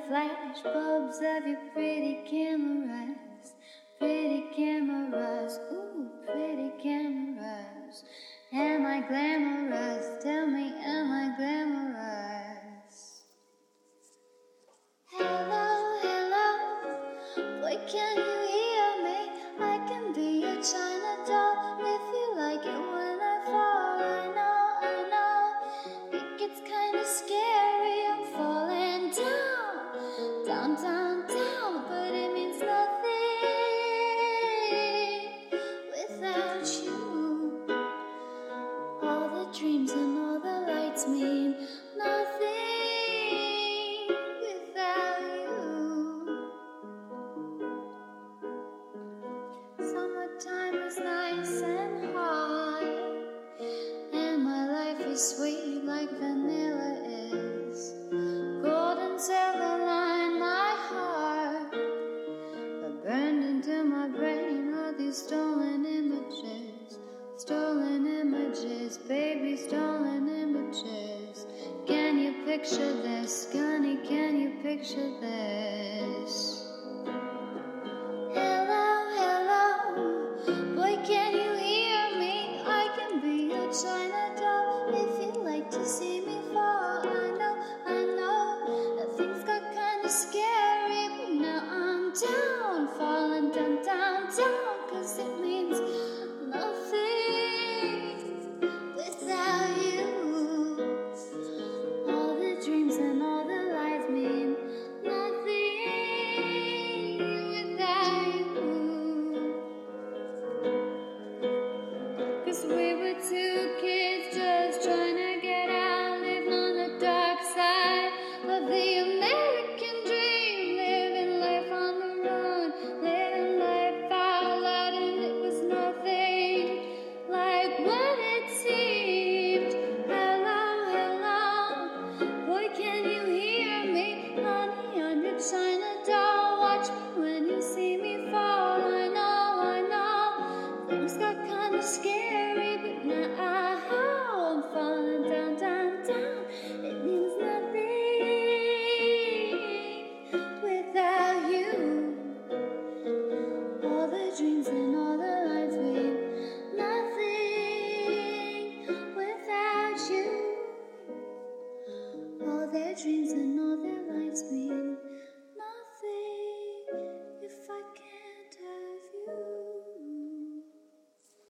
flash bulbs of your pretty cameras, ooh, pretty cameras. Am I glamorous? Tell me, am I glamorous? Hello, hello, boy, can you hear me? I can be your China doll if you like it when I fall. I know, it gets kinda scary. I'm falling down, down, down, down, but it means nothing without you. All the dreams and all the lights mean nothing without you. Summertime is nice and hot, and my life is sweet like vanilla is. Gold and silver line my heart, but burned into my brain all these stolen images, baby, stolen images. Can you picture this, Gunny? Can you picture this?